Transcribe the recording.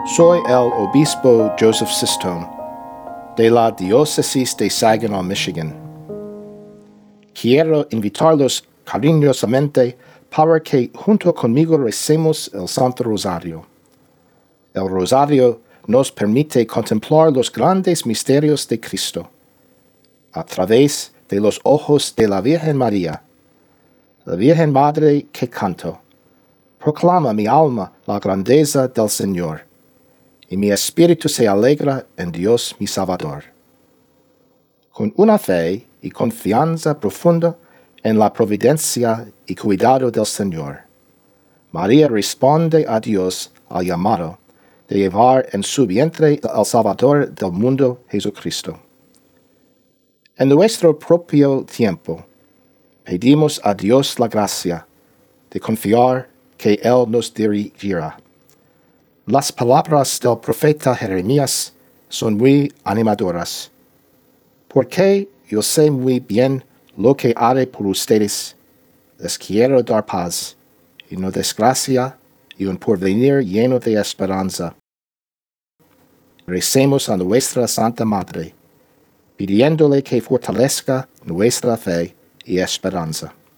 Soy el obispo Joseph Sistone, de la diócesis de Saginaw, Michigan. Quiero invitarlos cariñosamente para que junto conmigo recemos el Santo Rosario. El Rosario nos permite contemplar los grandes misterios de Cristo a través de los ojos de la Virgen María. La Virgen Madre que canto, proclama mi alma la grandeza del Señor, y mi espíritu se alegra en Dios mi Salvador. Con una fe y confianza profunda en la providencia y cuidado del Señor, María responde a Dios al llamado de llevar en su vientre al Salvador del mundo, Jesucristo. En nuestro propio tiempo, pedimos a Dios la gracia de confiar que Él nos dirigirá. Las palabras del profeta Jeremías son muy animadoras, porque yo sé muy bien lo que haré por ustedes. Les quiero dar paz y no desgracia y un porvenir lleno de esperanza. Recemos a nuestra Santa Madre, pidiéndole que fortalezca nuestra fe y esperanza.